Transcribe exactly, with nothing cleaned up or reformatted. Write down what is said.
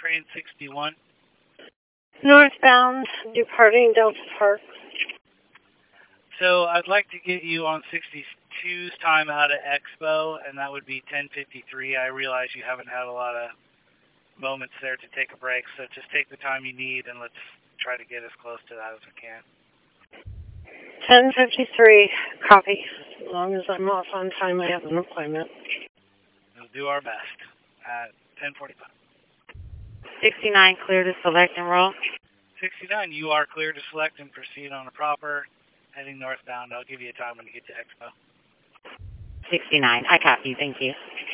train sixty-one. Northbound, departing Delta Park. So I'd like to get you on sixty-two's time out at Expo, and that would be ten fifty-three. I realize you haven't had a lot of moments there to take a break, so just take the time you need, and let's try to get as close to that as we can. ten fifty-three, copy. As long as I'm off on time, I have an appointment. We'll do our best at ten forty-five. sixty-nine, clear to select and roll. sixty-nine, you are clear to select and proceed on a proper, heading northbound. I'll give you a time when you get to Expo. sixty-nine, I copy, thank you.